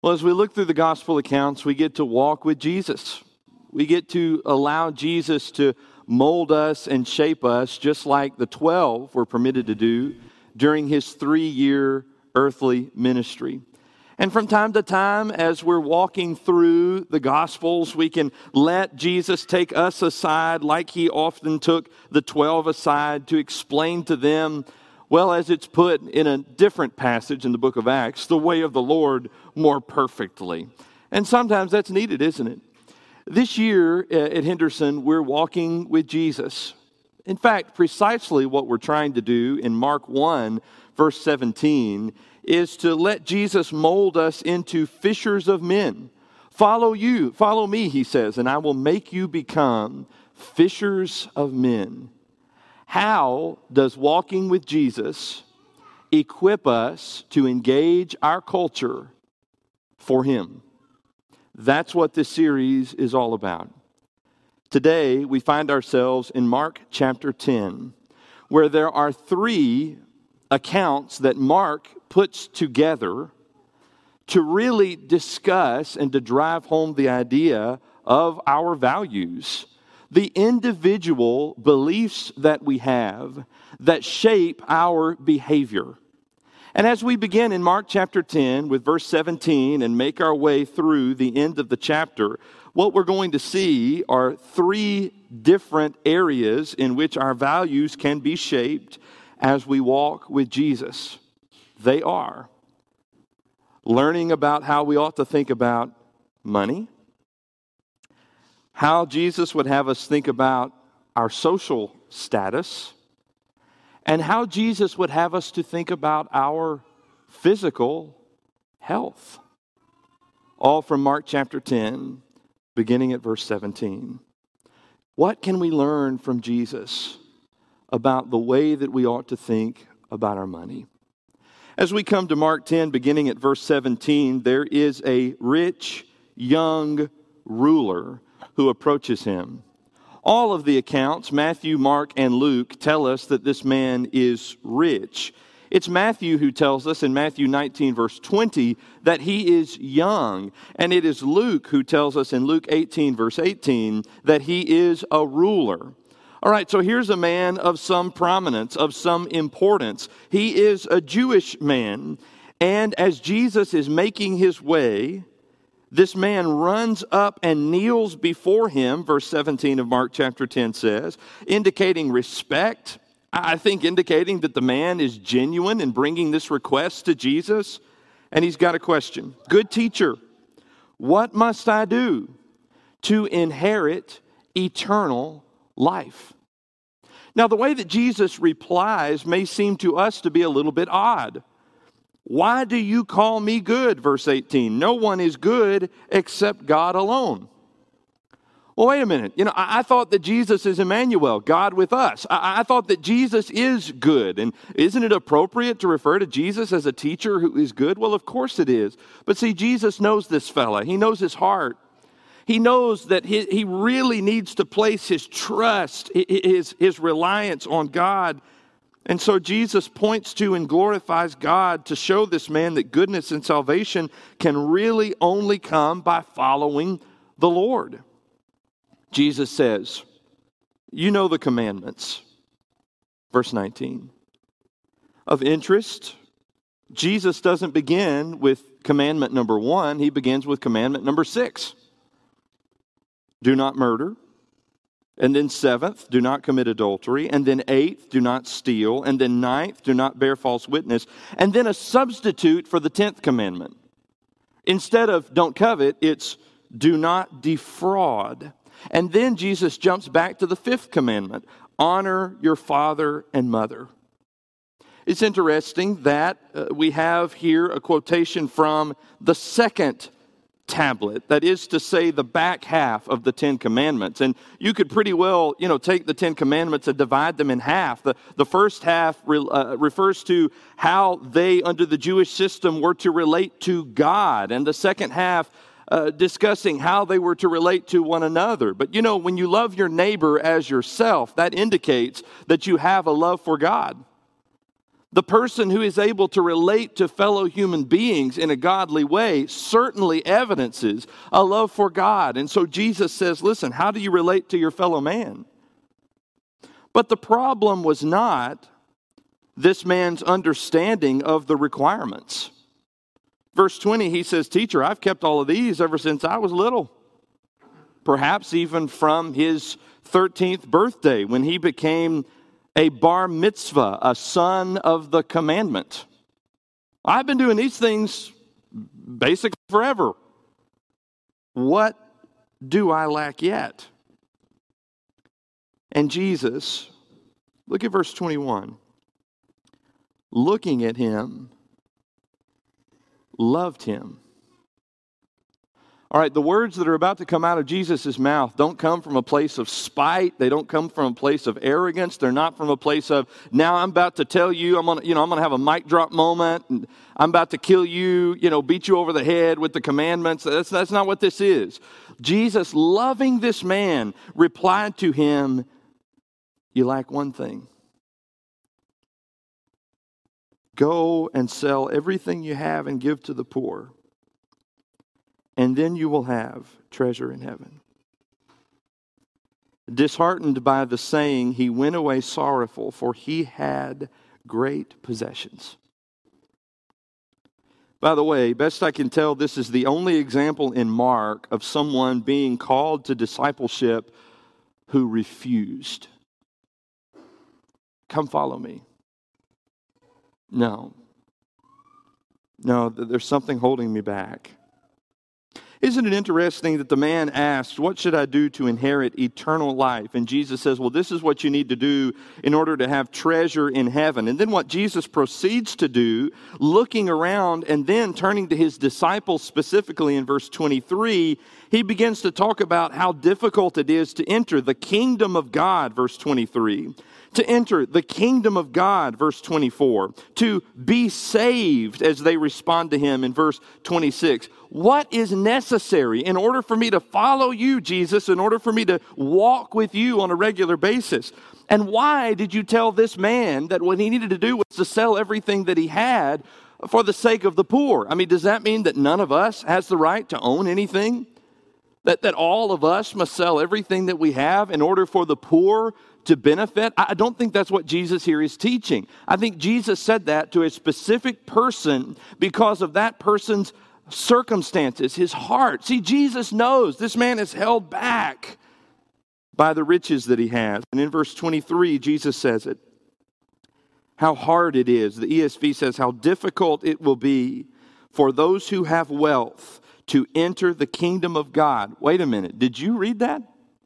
Well, as we look through the gospel accounts, we get to walk with Jesus. We get to allow Jesus to mold us and shape us just like the 12 were permitted to do during his 3-year earthly ministry. And from time to time, as we're walking through the Gospels, we can let Jesus take us aside like he often took the 12 aside to explain to them, well, as it's put in a different passage in the book of Acts, the way of the Lord more perfectly. And sometimes that's needed, isn't it? This year at Henderson, we're walking with Jesus. In fact, precisely what we're trying to do in Mark 1, verse 17, is to let Jesus mold us into fishers of men. Follow me, he says, and I will make you become fishers of men. How does walking with Jesus equip us to engage our culture for him? That's what this series is all about. Today, we find ourselves in Mark chapter 10, where there are 3 accounts that Mark puts together to really discuss and to drive home the idea of our values, the individual beliefs that we have that shape our behavior. And as we begin in Mark chapter 10 with verse 17 and make our way through the end of the chapter, what we're going to see are 3 different areas in which our values can be shaped as we walk with Jesus. They are learning about how we ought to think about money, how Jesus would have us think about our social status, and how Jesus would have us to think about our physical health. All from Mark chapter 10, beginning at verse 17. What can we learn from Jesus about the way that we ought to think about our money? As we come to Mark 10, beginning at verse 17, there is a rich young ruler who approaches him. All of the accounts, Matthew, Mark, and Luke, tell us that this man is rich. It's Matthew who tells us in Matthew 19, verse 20, that he is young. And it is Luke who tells us in Luke 18, verse 18, that he is a ruler. All right, so here's a man of some prominence, of some importance. He is a Jewish man. And as Jesus is making his way, this man runs up and kneels before him, verse 17 of Mark chapter 10 says, indicating respect. I think indicating that the man is genuine in bringing this request to Jesus. And he's got a question. Good teacher, what must I do to inherit eternal life? Now, the way that Jesus replies may seem to us to be a little bit odd. Why do you call me good? Verse 18. No one is good except God alone. Well, wait a minute. I thought that Jesus is Emmanuel, God with us. I thought that Jesus is good. And isn't it appropriate to refer to Jesus as a teacher who is good? Well, of course it is. But see, Jesus knows this fella. He knows his heart. He knows that he really needs to place his trust, his reliance on God. And so Jesus points to and glorifies God to show this man that goodness and salvation can really only come by following the Lord. Jesus says, you know the commandments. Verse 19. Of interest, Jesus doesn't begin with commandment number 1. He begins with commandment number 6. Do not murder. And then 7th, do not commit adultery. And then 8th, do not steal. And then 9th, do not bear false witness. And then a substitute for the 10th commandment. Instead of don't covet, it's do not defraud. And then Jesus jumps back to the 5th commandment. Honor your father and mother. It's interesting that we have here a quotation from the 2nd tablet, that is to say the back half of the 10 commandments. And you could pretty well, take the 10 commandments and divide them in half. The first half refers to how they, under the Jewish system, were to relate to God. And the second half discussing how they were to relate to one another. But when you love your neighbor as yourself, that indicates that you have a love for God. The person who is able to relate to fellow human beings in a godly way certainly evidences a love for God. And so Jesus says, listen, how do you relate to your fellow man? But the problem was not this man's understanding of the requirements. Verse 20, he says, teacher, I've kept all of these ever since I was little. Perhaps even from his 13th birthday when he became a bar mitzvah, a son of the commandment. I've been doing these things basically forever. What do I lack yet? And Jesus, look at verse 21. Looking at him, loved him. All right, the words that are about to come out of Jesus' mouth don't come from a place of spite. They don't come from a place of arrogance. They're not from a place of, now I'm about to tell you, I'm gonna have a mic drop moment, and I'm about to kill you, beat you over the head with the commandments. That's not what this is. Jesus, loving this man, replied to him, you lack one thing. Go and sell everything you have and give to the poor, and then you will have treasure in heaven. Disheartened by the saying, he went away sorrowful, for he had great possessions. By the way, best I can tell, this is the only example in Mark of someone being called to discipleship who refused. Come follow me. No, there's something holding me back. Isn't it interesting that the man asked, what should I do to inherit eternal life? And Jesus says, well, this is what you need to do in order to have treasure in heaven. And then what Jesus proceeds to do, looking around and then turning to his disciples specifically in verse 23, he begins to talk about how difficult it is to enter the kingdom of God, verse 23. To enter the kingdom of God, verse 24. To be saved, as they respond to him in verse 26. What is necessary in order for me to follow you, Jesus, in order for me to walk with you on a regular basis? And why did you tell this man that what he needed to do was to sell everything that he had for the sake of the poor? I mean, does that mean that none of us has the right to own anything? That all of us must sell everything that we have in order for the poor to benefit? I don't think that's what Jesus here is teaching. I think Jesus said that to a specific person because of that person's circumstances, his heart. See, Jesus knows this man is held back by the riches that he has. And in verse 23, Jesus says it. How hard it is. The ESV says how difficult it will be for those who have wealth to enter the kingdom of God. Wait a minute. Did you read that?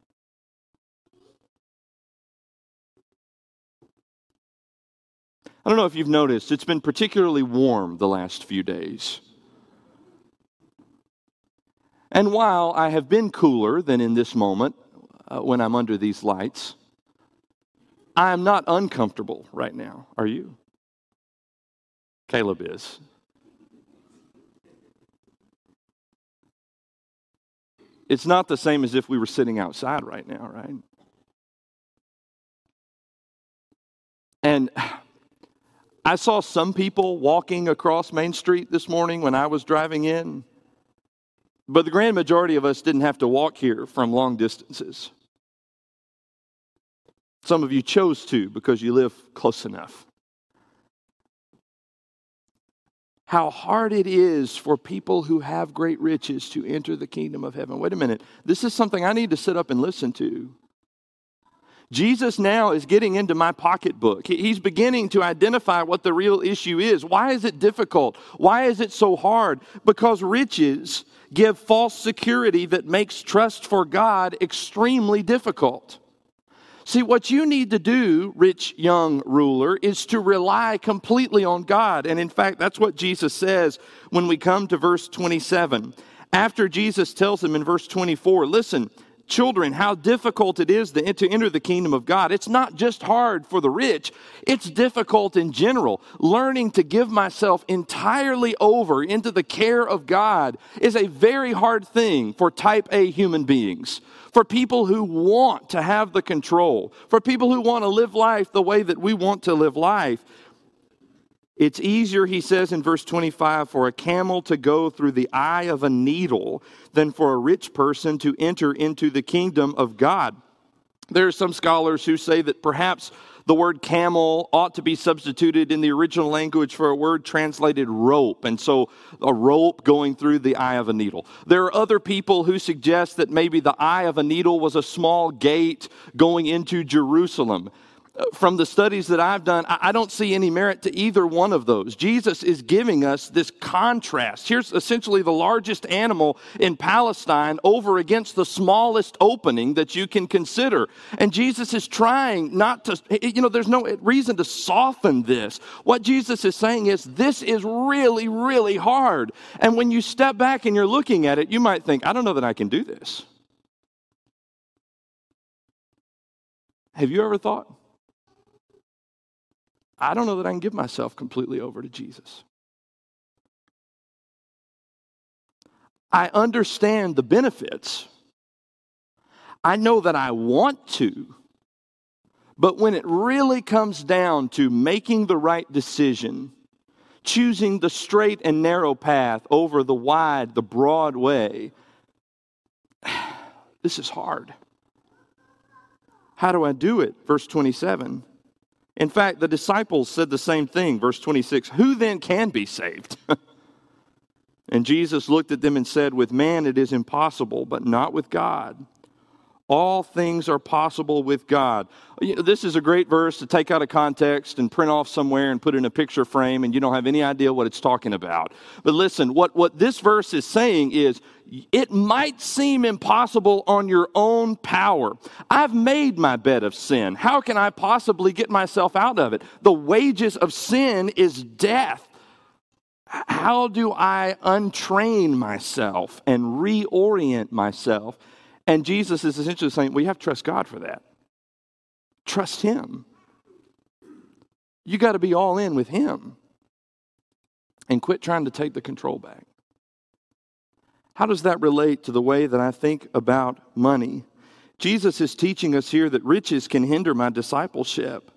I don't know if you've noticed, it's been particularly warm the last few days. And while I have been cooler than in this moment when I'm under these lights, I am not uncomfortable right now. Are you? Caleb is. It's not the same as if we were sitting outside right now, right? And I saw some people walking across Main Street this morning when I was driving in. But the grand majority of us didn't have to walk here from long distances. Some of you chose to because you live close enough. How hard it is for people who have great riches to enter the kingdom of heaven. Wait a minute. This is something I need to sit up and listen to. Jesus now is getting into my pocketbook. He's beginning to identify what the real issue is. Why is it difficult? Why is it so hard? Because riches give false security that makes trust for God extremely difficult. See, what you need to do, rich young ruler, is to rely completely on God. And in fact, that's what Jesus says when we come to verse 27. After Jesus tells them in verse 24, listen, children, how difficult it is to enter the kingdom of God. It's not just hard for the rich. It's difficult in general. Learning to give myself entirely over into the care of God is a very hard thing for type A human beings, for people who want to have the control, for people who want to live life the way that we want to live life. It's easier, he says in verse 25, for a camel to go through the eye of a needle than for a rich person to enter into the kingdom of God. There are some scholars who say that perhaps the word camel ought to be substituted in the original language for a word translated rope, and so a rope going through the eye of a needle. There are other people who suggest that maybe the eye of a needle was a small gate going into Jerusalem. From the studies that I've done, I don't see any merit to either one of those. Jesus is giving us this contrast. Here's essentially the largest animal in Palestine over against the smallest opening that you can consider. And Jesus is trying not to, there's no reason to soften this. What Jesus is saying is, this is really, really hard. And when you step back and you're looking at it, you might think, I don't know that I can do this. Have you ever thought? I don't know that I can give myself completely over to Jesus. I understand the benefits. I know that I want to. But when it really comes down to making the right decision, choosing the straight and narrow path over the wide, the broad way, this is hard. How do I do it? Verse 27. In fact, the disciples said the same thing. Verse 26, who then can be saved? And Jesus looked at them and said, with man it is impossible, but not with God. All things are possible with God. This is a great verse to take out of context and print off somewhere and put in a picture frame, and you don't have any idea what it's talking about. But listen, what this verse is saying is, it might seem impossible on your own power. I've made my bed of sin. How can I possibly get myself out of it? The wages of sin is death. How do I untrain myself and reorient myself? And Jesus is essentially saying, we have to trust God for that. Trust Him. You got to be all in with Him. And quit trying to take the control back. How does that relate to the way that I think about money? Jesus is teaching us here that riches can hinder my discipleship.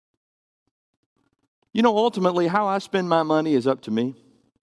You know, ultimately, how I spend my money is up to me.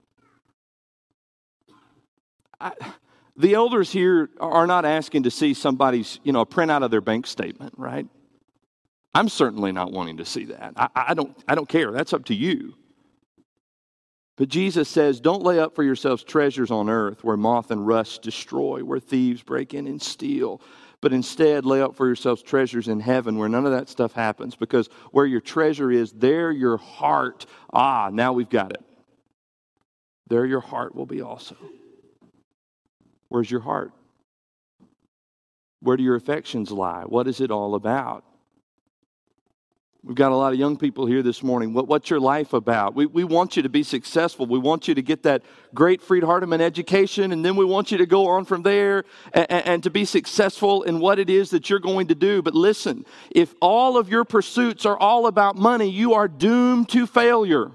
The elders here are not asking to see somebody's, a printout of their bank statement, right? I'm certainly not wanting to see that. I don't care. That's up to you. But Jesus says, don't lay up for yourselves treasures on earth where moth and rust destroy, where thieves break in and steal. But instead, lay up for yourselves treasures in heaven where none of that stuff happens. Because where your treasure is, there your heart, now we've got it. There your heart will be also. Where's your heart? Where do your affections lie? What is it all about? We've got a lot of young people here this morning. What's your life about? We want you to be successful. We want you to get that great Freed Hardeman education, and then we want you to go on from there and to be successful in what it is that you're going to do. But listen, if all of your pursuits are all about money, you are doomed to failure.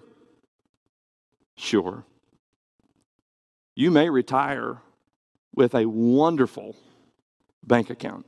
Sure. You may retire with a wonderful bank account.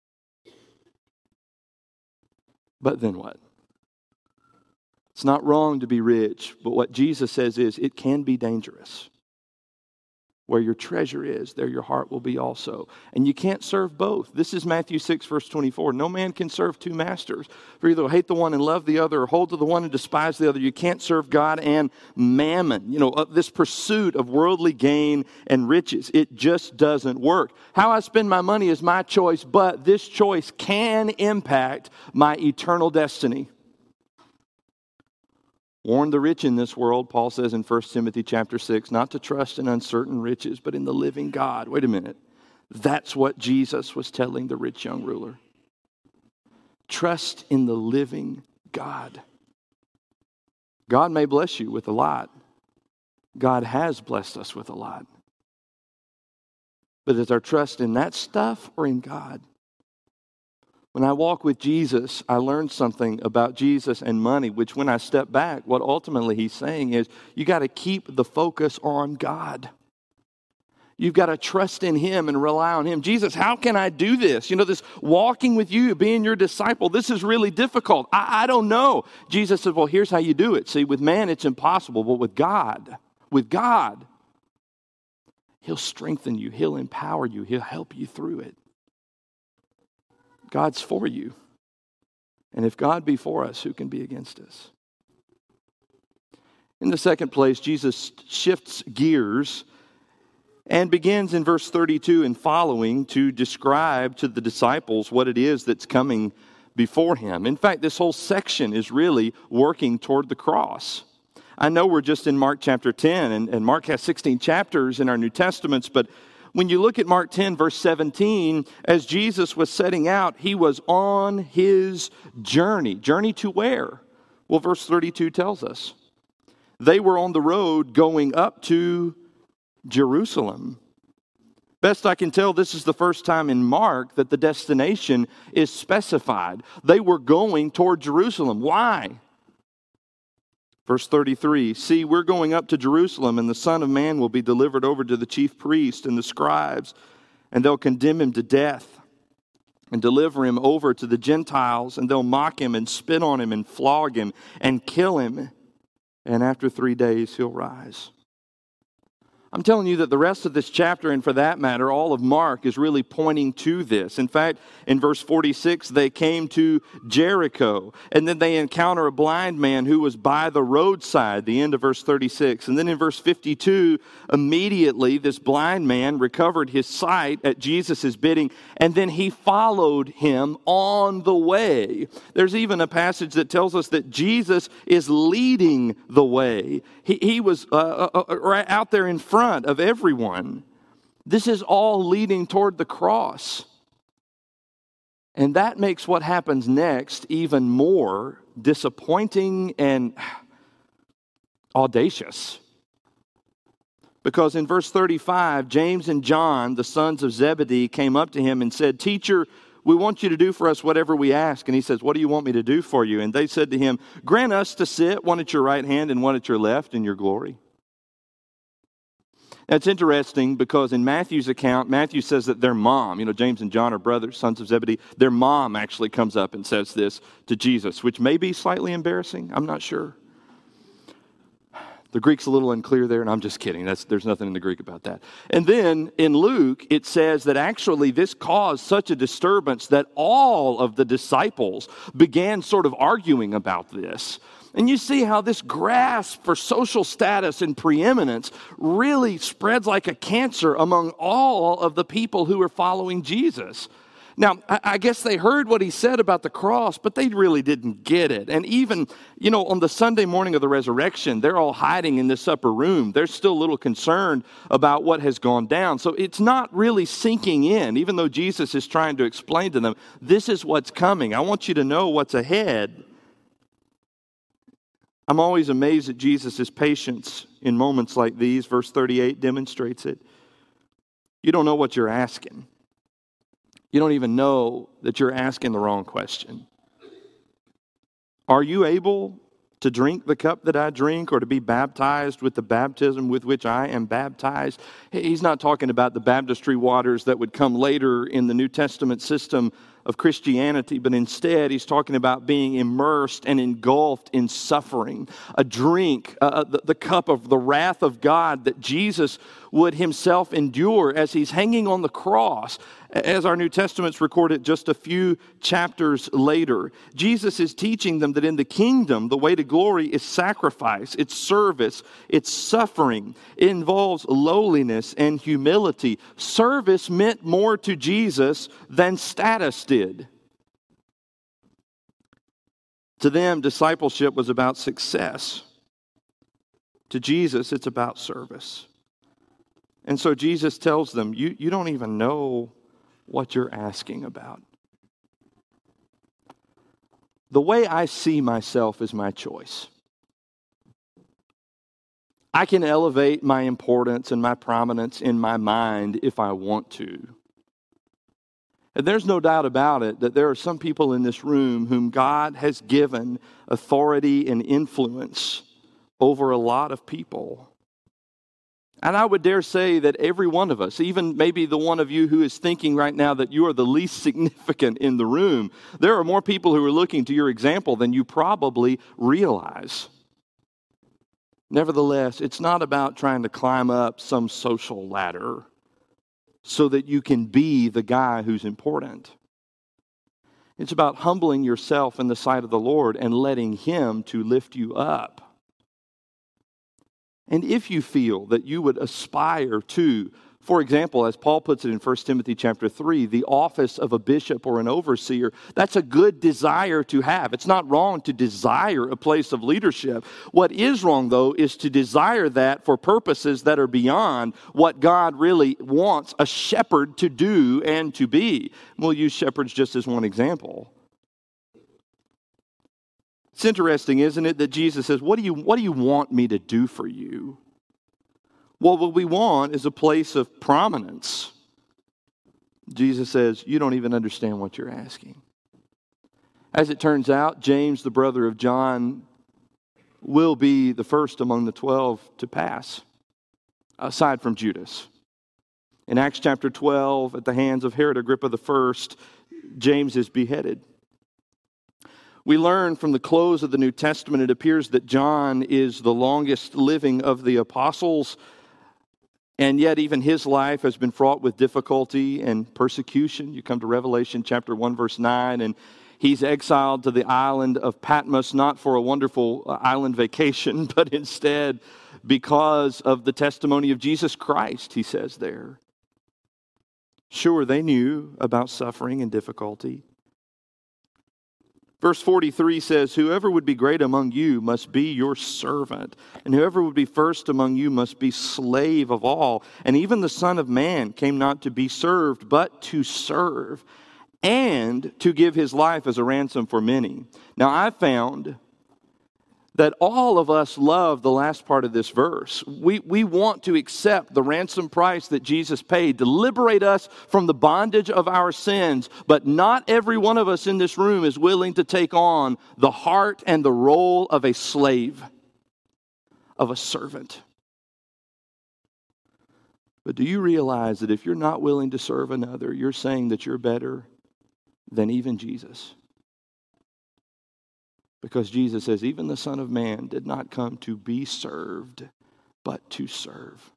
But then what? It's not wrong to be rich, but what Jesus says is it can be dangerous. Where your treasure is, there your heart will be also. And you can't serve both. This is Matthew 6, verse 24. No man can serve two masters. For either hate the one and love the other, or hold to the one and despise the other. You can't serve God and mammon. This pursuit of worldly gain and riches, it just doesn't work. How I spend my money is my choice, but this choice can impact my eternal destiny. Warn the rich in this world, Paul says in 1 Timothy chapter 6, not to trust in uncertain riches, but in the living God. Wait a minute. That's what Jesus was telling the rich young ruler. Trust in the living God. God may bless you with a lot. God has blessed us with a lot. But is our trust in that stuff or in God? When I walk with Jesus, I learn something about Jesus and money, which when I step back, what ultimately he's saying is, you got to keep the focus on God. You've got to trust in Him and rely on Him. Jesus, how can I do this? This walking with you, being your disciple, this is really difficult. I don't know. Jesus said, well, here's how you do it. See, with man, it's impossible, but with God, He'll strengthen you. He'll empower you. He'll help you through it. God's for you. And if God be for us, who can be against us? In the second place, Jesus shifts gears and begins in verse 32 and following to describe to the disciples what it is that's coming before Him. In fact, this whole section is really working toward the cross. I know we're just in Mark chapter 10, and Mark has 16 chapters in our New Testaments, but when you look at Mark 10, verse 17, as Jesus was setting out, He was on His journey. Journey to where? Well, verse 32 tells us. They were on the road going up to Jerusalem. Best I can tell, this is the first time in Mark that the destination is specified. They were going toward Jerusalem. Why? Verse 33, see, we're going up to Jerusalem, and the Son of Man will be delivered over to the chief priests and the scribes, and they'll condemn Him to death and deliver Him over to the Gentiles, and they'll mock Him and spit on Him and flog Him and kill Him, and after 3 days He'll rise. I'm telling you that the rest of this chapter, and for that matter, all of Mark, is really pointing to this. In fact, in verse 46, they came to Jericho, and then they encounter a blind man who was by the roadside, the end of verse 36. And then in verse 52, immediately this blind man recovered his sight at Jesus' bidding, and then he followed Him on the way. There's even a passage that tells us that Jesus is leading the way. He was right out there in front of everyone. This is all leading toward the cross. And that makes what happens next even more disappointing and audacious. Because in verse 35, James and John, the sons of Zebedee, came up to Him and said, Teacher, we want you to do for us whatever we ask. And He says, what do you want me to do for you? And they said to Him, grant us to sit, one at your right hand and one at your left in your glory. That's interesting because in Matthew's account, Matthew says that their mom, James and John are brothers, sons of Zebedee, their mom actually comes up and says this to Jesus, which may be slightly embarrassing. I'm not sure. The Greek's a little unclear there, and I'm just kidding. There's nothing in the Greek about that. And then in Luke, it says that actually this caused such a disturbance that all of the disciples began sort of arguing about this. And you see how this grasp for social status and preeminence really spreads like a cancer among all of the people who are following Jesus. Now, I guess they heard what He said about the cross, but they really didn't get it. And even, on the Sunday morning of the resurrection, they're all hiding in this upper room. They're still a little concerned about what has gone down. So it's not really sinking in, even though Jesus is trying to explain to them, this is what's coming. I want you to know what's ahead. I'm always amazed at Jesus' patience in moments like these. Verse 38 demonstrates it. You don't know what you're asking. You don't even know that you're asking the wrong question. Are you able to drink the cup that I drink or to be baptized with the baptism with which I am baptized? He's not talking about the baptistry waters that would come later in the New Testament system of Christianity, but instead He's talking about being immersed and engulfed in suffering. A drink, the cup of the wrath of God that Jesus would Himself endure as He's hanging on the cross, as our New Testaments record it just a few chapters later. Jesus is teaching them that in the kingdom, the way to glory is sacrifice, it's service, it's suffering. It involves lowliness and humility. Service meant more to Jesus than status did. To them, discipleship was about success. To Jesus, it's about service. And so Jesus tells them, you don't even know what you're asking about. The way I see myself is my choice. I can elevate my importance and my prominence in my mind if I want to. And there's no doubt about it that there are some people in this room whom God has given authority and influence over a lot of people. And I would dare say that every one of us, even maybe the one of you who is thinking right now that you are the least significant in the room, there are more people who are looking to your example than you probably realize. Nevertheless, it's not about trying to climb up some social ladder so that you can be the guy who's important. It's about humbling yourself in the sight of the Lord and letting Him to lift you up. And if you feel that you would aspire to, for example, as Paul puts it in 1 Timothy chapter 3, the office of a bishop or an overseer, that's a good desire to have. It's not wrong to desire a place of leadership. What is wrong, though, is to desire that for purposes that are beyond what God really wants a shepherd to do and to be. We'll use shepherds just as one example. It's interesting, isn't it, that Jesus says, what do you want me to do for you? Well, what we want is a place of prominence. Jesus says, you don't even understand what you're asking. As it turns out, James, the brother of John, will be the first among the 12 to pass, aside from Judas. In Acts chapter 12, at the hands of Herod Agrippa I, James is beheaded. We learn from the close of the New Testament, it appears that John is the longest living of the apostles, and yet even his life has been fraught with difficulty and persecution. You come to Revelation chapter 1, verse 9, and he's exiled to the island of Patmos, not for a wonderful island vacation, but instead because of the testimony of Jesus Christ, he says there. Sure, they knew about suffering and difficulty. Verse 43 says, whoever would be great among you must be your servant, and whoever would be first among you must be slave of all. And even the Son of Man came not to be served, but to serve, and to give his life as a ransom for many. Now I found that all of us love the last part of this verse. We want to accept the ransom price that Jesus paid to liberate us from the bondage of our sins, but not every one of us in this room is willing to take on the heart and the role of a slave, of a servant. But do you realize that if you're not willing to serve another, you're saying that you're better than even Jesus? Because Jesus says, even the Son of Man did not come to be served, but to serve.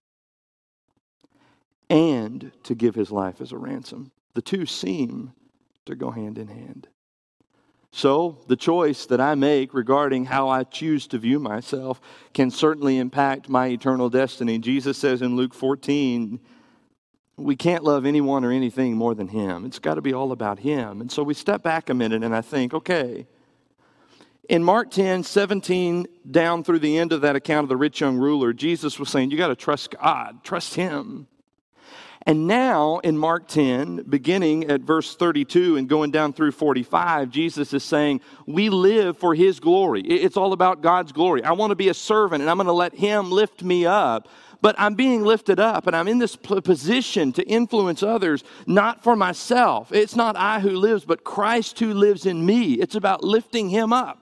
And to give his life as a ransom. The two seem to go hand in hand. So, the choice that I make regarding how I choose to view myself can certainly impact my eternal destiny. Jesus says in Luke 14, we can't love anyone or anything more than him. It's got to be all about him. And so we step back a minute and I think, okay, in Mark 10, 17, down through the end of that account of the rich young ruler, Jesus was saying, you got to trust God, trust him. And now in Mark 10, beginning at verse 32 and going down through 45, Jesus is saying, we live for his glory. It's all about God's glory. I want to be a servant and I'm going to let him lift me up. But I'm being lifted up and I'm in this position to influence others, not for myself. It's not I who lives, but Christ who lives in me. It's about lifting him up.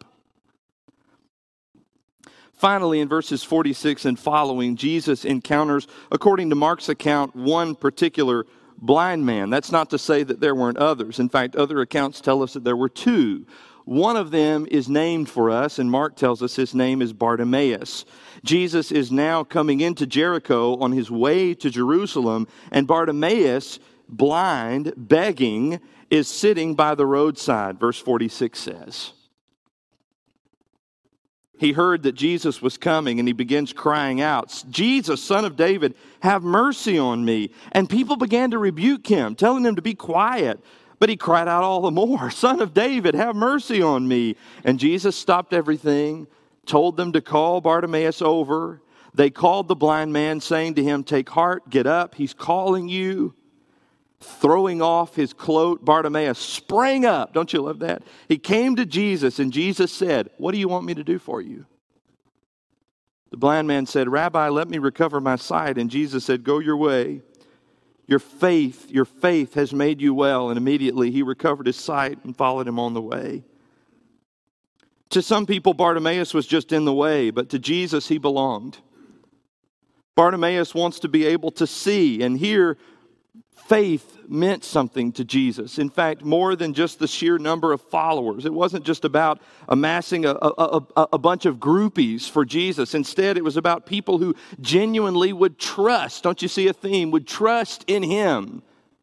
Finally, in verses 46 and following, Jesus encounters, according to Mark's account, one particular blind man. That's not to say that there weren't others. In fact, other accounts tell us that there were two. One of them is named for us, and Mark tells us his name is Bartimaeus. Jesus is now coming into Jericho on his way to Jerusalem, and Bartimaeus, blind, begging, is sitting by the roadside, verse 46 says. He heard that Jesus was coming and he begins crying out, Jesus, Son of David, have mercy on me. And people began to rebuke him, telling him to be quiet. But he cried out all the more, Son of David, have mercy on me. And Jesus stopped everything, told them to call Bartimaeus over. They called the blind man, saying to him, take heart, get up, he's calling you. Throwing off his cloak, Bartimaeus sprang up. Don't you love that? He came to Jesus and Jesus said, what do you want me to do for you? The blind man said, Rabbi, let me recover my sight. And Jesus said, go your way. Your faith has made you well. And immediately he recovered his sight and followed him on the way. To some people, Bartimaeus was just in the way, but to Jesus he belonged. Bartimaeus wants to be able to see, and here faith meant something to Jesus. In fact, more than just the sheer number of followers. It wasn't just about amassing a bunch of groupies for Jesus. Instead, it was about people who genuinely would trust. Don't you see a theme? Would trust in him.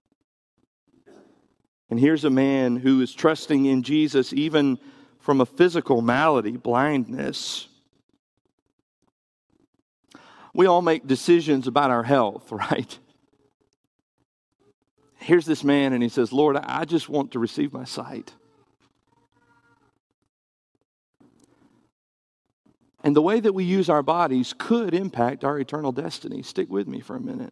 And here's a man who is trusting in Jesus even from a physical malady, blindness. We all make decisions about our health, right? Here's this man and he says, Lord, I just want to receive my sight. And the way that we use our bodies could impact our eternal destiny. Stick with me for a minute.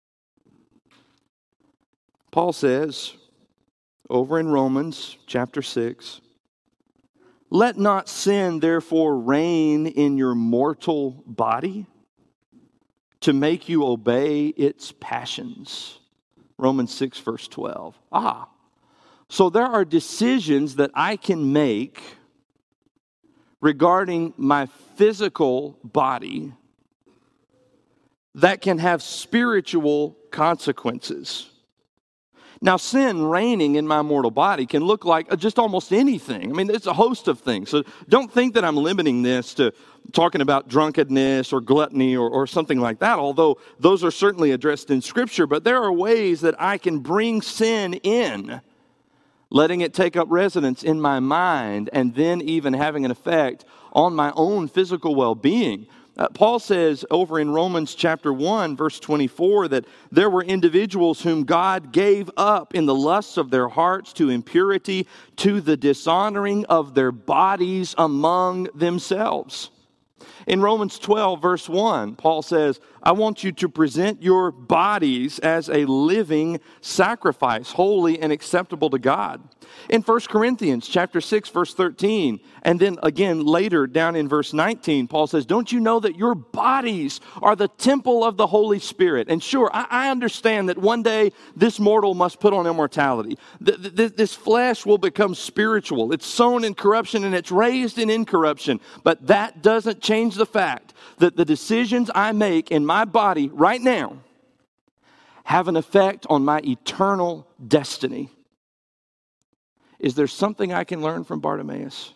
Paul says over in Romans chapter 6, let not sin therefore reign in your mortal body to make you obey its passions. Romans 6 verse 12. So there are decisions that I can make regarding my physical body that can have spiritual consequences. Now, sin reigning in my mortal body can look like just almost anything. I mean, it's a host of things. So don't think that I'm limiting this to talking about drunkenness or gluttony or something like that, although those are certainly addressed in Scripture. But there are ways that I can bring sin in, letting it take up residence in my mind, and then even having an effect on my own physical well-being. Paul says over in Romans chapter 1, verse 24, that there were individuals whom God gave up in the lusts of their hearts to impurity, to the dishonoring of their bodies among themselves. In Romans 12, verse 1, Paul says, I want you to present your bodies as a living sacrifice, holy and acceptable to God. In 1 Corinthians chapter 6, verse 13, and then again later down in verse 19, Paul says, don't you know that your bodies are the temple of the Holy Spirit? And sure, I understand that one day this mortal must put on immortality. This flesh will become spiritual. It's sown in corruption and it's raised in incorruption. But that doesn't change the fact that the decisions I make in my body right now have an effect on my eternal destiny. Is there something I can learn from Bartimaeus?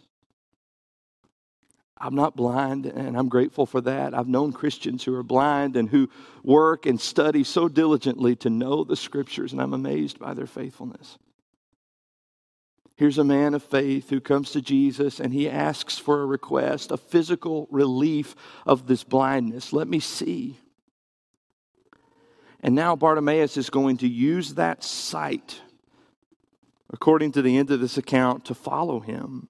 I'm not blind, and I'm grateful for that. I've known Christians who are blind and who work and study so diligently to know the Scriptures, and I'm amazed by their faithfulness. Here's a man of faith who comes to Jesus, and he asks for a request, a physical relief of this blindness. Let me see. And now Bartimaeus is going to use that sight, according to the end of this account, to follow him.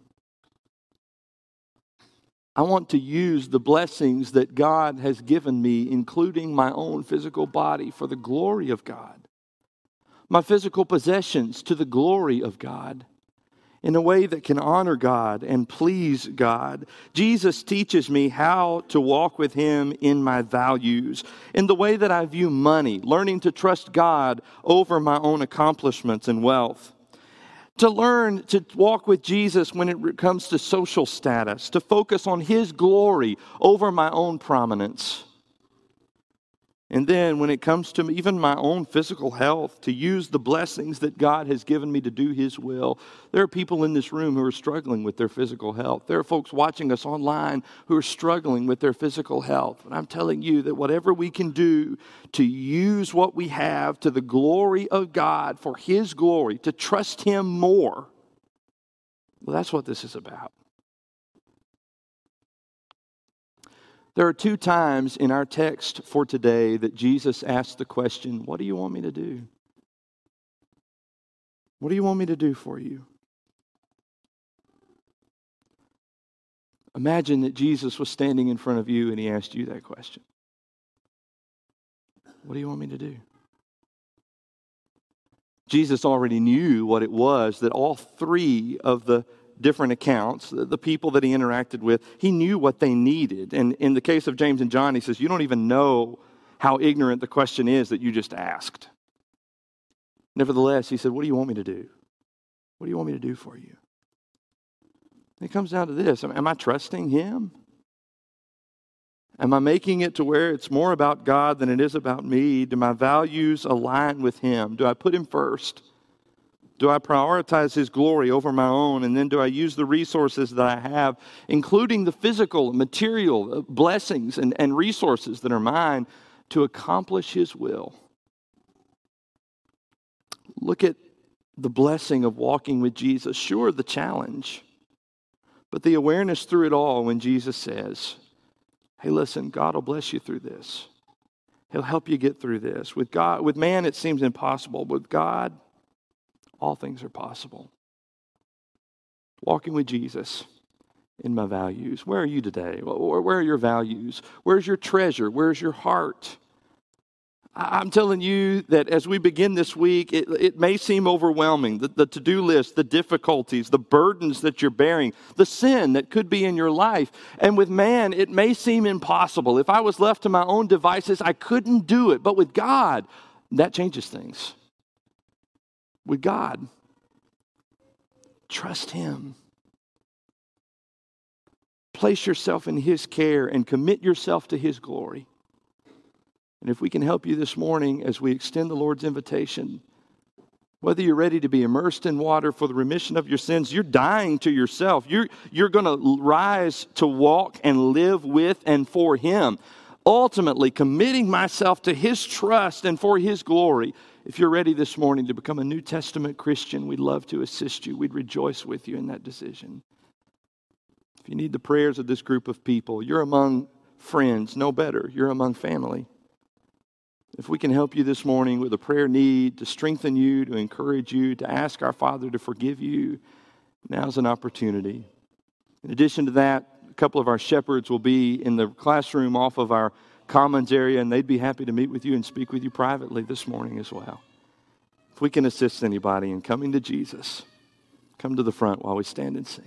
I want to use the blessings that God has given me, including my own physical body, for the glory of God. My physical possessions to the glory of God, in a way that can honor God and please God. Jesus teaches me how to walk with Him in my values, in the way that I view money, learning to trust God over my own accomplishments and wealth. To learn to walk with Jesus when it comes to social status, to focus on His glory over my own prominence. And then when it comes to even my own physical health, to use the blessings that God has given me to do His will. There are people in this room who are struggling with their physical health. There are folks watching us online who are struggling with their physical health. And I'm telling you that whatever we can do to use what we have to the glory of God, for His glory, to trust Him more, well, that's what this is about. There are two times in our text for today that Jesus asked the question, what do you want me to do? What do you want me to do for you? Imagine that Jesus was standing in front of you and He asked you that question. What do you want me to do? Jesus already knew what it was that all three of the different accounts, the people that He interacted with, He knew what they needed. And in the case of James and John, He says, you don't even know how ignorant the question is that you just asked. Nevertheless, He said, what do you want me to do? What do you want me to do for you? And it comes down to this. Am I trusting Him? Am I making it to where it's more about God than it is about me? Do my values align with Him? Do I put Him first? Do I prioritize His glory over my own? And then do I use the resources that I have, including the physical and material blessings and resources that are mine, to accomplish His will? Look at the blessing of walking with Jesus. Sure, the challenge, but the awareness through it all when Jesus says, hey, listen, God will bless you through this. He'll help you get through this. With God, with man, it seems impossible. With God, all things are possible. Walking with Jesus in my values. Where are you today? Where are your values? Where's your treasure? Where's your heart? I'm telling you that as we begin this week, it may seem overwhelming. The to-do list, the difficulties, the burdens that you're bearing, the sin that could be in your life. And with man, it may seem impossible. If I was left to my own devices, I couldn't do it. But with God, that changes things. With God, trust Him. Place yourself in His care and commit yourself to His glory. And if we can help you this morning as we extend the Lord's invitation, whether you're ready to be immersed in water for the remission of your sins, you're dying to yourself. You're going to rise to walk and live with and for Him, ultimately committing myself to His trust and for His glory. If you're ready this morning to become a New Testament Christian, we'd love to assist you. We'd rejoice with you in that decision. If you need the prayers of this group of people, you're among friends, no better. You're among family. If we can help you this morning with a prayer need to strengthen you, to encourage you, to ask our Father to forgive you, now's an opportunity. In addition to that, a couple of our shepherds will be in the classroom off of our commons area, and they'd be happy to meet with you and speak with you privately this morning as well. If we can assist anybody in coming to Jesus, come to the front while we stand and sing.